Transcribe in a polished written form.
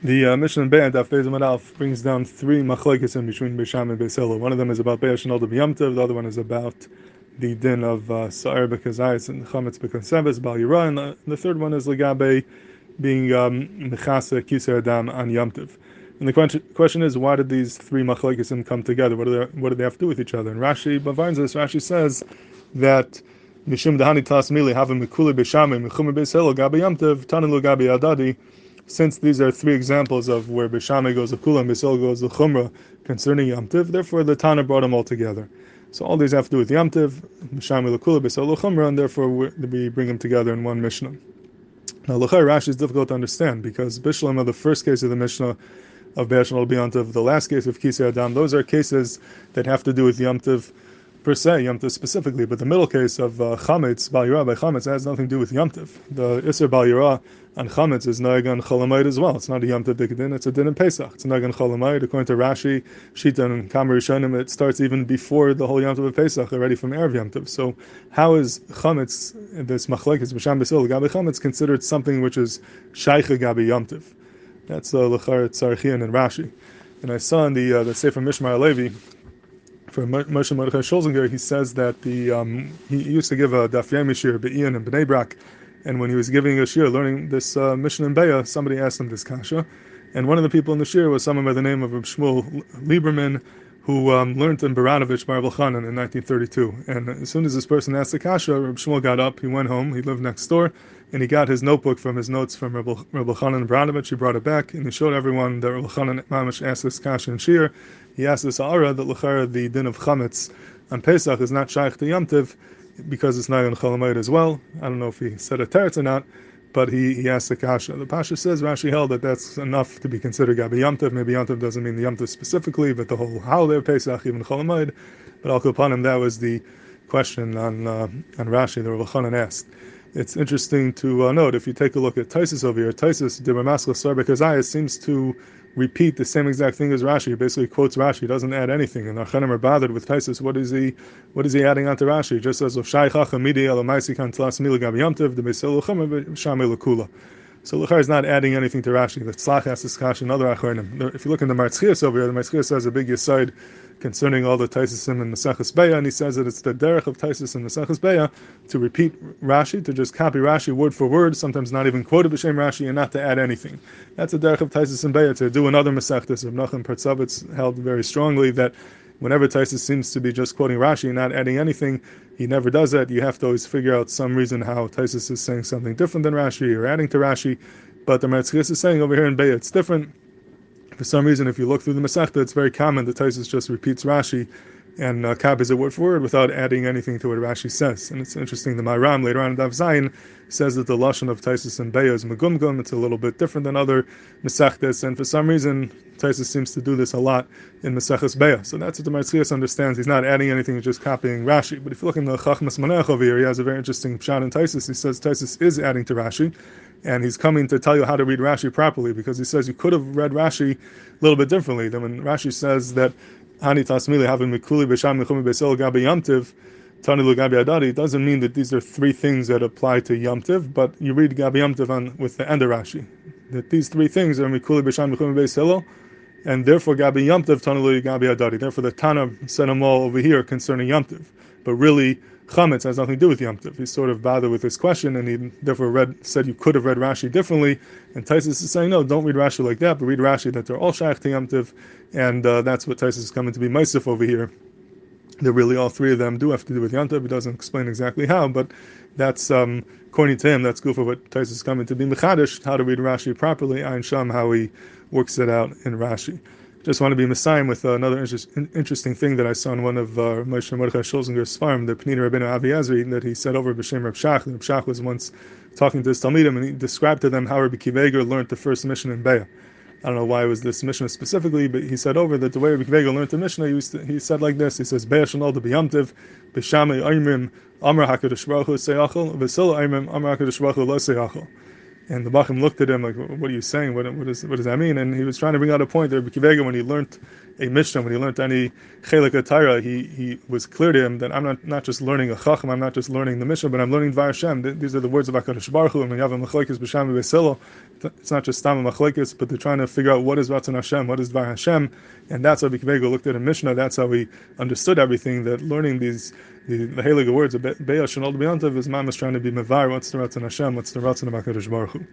The Mishnah in Be'ah Daf Beis Amud Aleph brings down three machlokes in between Beis Shammai and Beis Hillel. One of them is about Be'ah Shenolda B'Yom Tov. The other one is about the din of Sa'ar B'Kazayis and Chametz B'Konsebes Bal Yirah. And the third one is Legabe being Mechasa Kiser Adam on Yom Tov. And the question is, why did these three machlokes come together? What do they have to do with each other? And Rashi Bavarns this. Rashi says that Mishum Dahani Tlas Mili Havim Mikuli Beis Shammai Mechumah Beis Hillel Gabe Yom Tov Tanin Lo Gabe Adadi. Since these are three examples of where Beis Shammai goes to Kula and Beis Hillel goes to Chumrah concerning Yom Tov, therefore the Tana brought them all together. So all these have to do with Yom Tov, Beis Shammai l'Kula, Beis Hillel l'Chumrah, and therefore we bring them together in one Mishnah. Now, L'chai Rashi is difficult to understand because Bishlam of the first case of the Mishnah of Be'ah Shenolda B'Yom Tov, the last case of Kisei Adam, those are cases that have to do with Yom Tov per se, Yom Tov specifically, but the middle case of Chametz, Bal Yirah by Chametz, has nothing to do with Yom Tov. The Isser Bal Yirah on Chametz is Noeg on Cholamayit as well. It's not a Yom Tov Din, it's a Din in Pesach. It's Noeg on Cholamayit. According to Rashi, Shita and Kamar Rishonim, it starts even before the whole Yom Tov of Pesach, already from Erev Yom Tov. So how is Chametz, this Machlekes, B'Sham Beis Hillel, Gabi Chametz, considered something which is Shaycha Gabi Yom Tov? That's the L'char Tzarchian and Rashi. And I saw in the Sefer Mishmar Levi, for Moshe Mordechai Scholzinger, he says that he used to give a Daf Yomi Shir Be'iyun and Bnei Brak, and when he was giving a shir, learning this Mishnah in Be'ah, somebody asked him this kasha, and one of the people in the shir was someone by the name of Reb Shmuel Lieberman, who learned in Baranovich Bar Chanan in 1932. And as soon as this person asked the kasha, Reb Shmuel got up, he went home, he lived next door, and he got his notebook from his notes from Reb Chanan and Baranovich. He brought it back, and he showed everyone that Reb Chanan Mamish asked this kasha in shir. He asked this Ara that l'chara the din of Chametz on Pesach is not shaykh to Yom Tov because it's not on Cholamayit as well. I don't know if he said a teretz or not, but he asked the kasha. The Pasha says Rashi held that that's enough to be considered Gabi Yom Tov. Maybe Yom Tov doesn't mean the Yom Tov specifically, but the whole holiday of Pesach, even Cholamayit. But Al Kapanim, that was the question on Rashi that Rav Chanan asked. It's interesting to note, if you take a look at Taisus over here, Taisus, Dibramaskal Sar B'Kazayis, seems to repeat the same exact thing as Rashi. He basically quotes Rashi, he doesn't add anything. And Archanim are bothered with Taisus. What is he adding onto Rashi? Just as of Shai Chacham Midi El Maisi Kan Tlas Mila Gabi Yom Tov, the Beis Hillel L'Chumrah B'Shamai L'Kula. So L'char is not adding anything to Rashi. The Tzlach asks this kasha and other Achronim. If you look in the Marzchias over here, the Marzchias has a big yesod concerning all the Taisusim and Maseches Be'ah, and he says that it's the derech of Taisus and Maseches Be'ah to repeat Rashi, to just copy Rashi word for word, sometimes not even quote it b'shem Rashi, and not to add anything. That's the derech of Taisus and Be'ah, to do another Masechtas. Rav Nachman Partzovitz held very strongly that whenever Taisus seems to be just quoting Rashi and not adding anything, he never does that. You have to always figure out some reason how Taisus is saying something different than Rashi or adding to Rashi. But the Marzchias is saying over here in Be'ah it's different. For some reason, if you look through the Masechta, it's very common that Taisus just repeats Rashi and copies it word for word without adding anything to what Rashi says. And it's interesting, the Maram later on in Daf Zayin says that the lashon of Taisus and Be'ah is megumgum. It's a little bit different than other Masechtas, and for some reason Taisus seems to do this a lot in Maseches Be'ah. So that's what the Marzchias understands. He's not adding anything, he's just copying Rashi. But if you look in the Chachmas Manech over here, he has a very interesting pshat in Taisus. He says Taisus is adding to Rashi, and he's coming to tell you how to read Rashi properly, because he says you could have read Rashi a little bit differently. Then when Rashi says that Hani Tasmili having Mikuli B'Sham Mechumi Beis Hillel Gabi Yom Tov Tani Lu Gabi Adadi, it doesn't mean that these are three things that apply to Yom Tov, but you read Gabi Yom Tov with the end of Rashi, that these three things are Mikuli B'Sham Mechumi Beis Hillel, and therefore Gabi Yom Tov Tani Lu Gabi Adadi. Therefore the Tana said them all over here concerning Yom Tov, but really Chametz has nothing to do with Yom Tov. He's sort of bothered with this question, and he therefore said you could have read Rashi differently. And Taisus is saying, no, don't read Rashi like that, but read Rashi that they're all shaykh to Yom Tov, and that's what Taisus is coming to be Meisif over here. That really all three of them do have to do with Yom Tov. He doesn't explain exactly how, but that's, according to him, that's good for what Taisus is coming to be Mechadish, how to read Rashi properly, Ayin Sham, how he works it out in Rashi. Just want to be Messiah with another interesting thing that I saw in one of Moshe Mordechai Scholzinger's farm, the Pnina Rabbeinu Avi Ezri, that he said over B'Shem Reb Shach. Reb Shach was once talking to his Talmidim, and he described to them how Rabbi Akiva Eiger learned the first Mishnah in Be'ah. I don't know why it was this Mishnah specifically, but he said over that the way Rabbi Akiva Eiger learned the Mishnah, he said like this. He says, Be'ah Shenolda B'Yom Tov, B'Shamai Oimrim, Amar HaKadosh Baruch Hu Seyachol, V'Sila Oimrim, Amar HaKadosh Baruch Hu Lo Seyachol. And the Bachim looked at him like, "What are you saying? What does that mean?" And he was trying to bring out a point there. Rabbi Akiva, when he learned a Mishnah, when he learned any Chelik Torah, he was clear to him that I'm not just learning a Chacham, I'm not just learning the Mishnah, but I'm learning Dvar Hashem. These are the words of HaKadosh Baruch Hu. And when you have a Machlekes b'Sham v'Beis, it's not just Stam Machlekes, but they're trying to figure out what is Ratzon Hashem, what is Dvar Hashem, and that's how Rabbi Akiva looked at a Mishnah. That's how he understood everything. That learning the Heilige words of Be'ah Shenol B'Yantav is Mamash trying to be Mevar. What's the Ratzon Hashem? What's the Ratzon of HaKadosh Baruch Hu?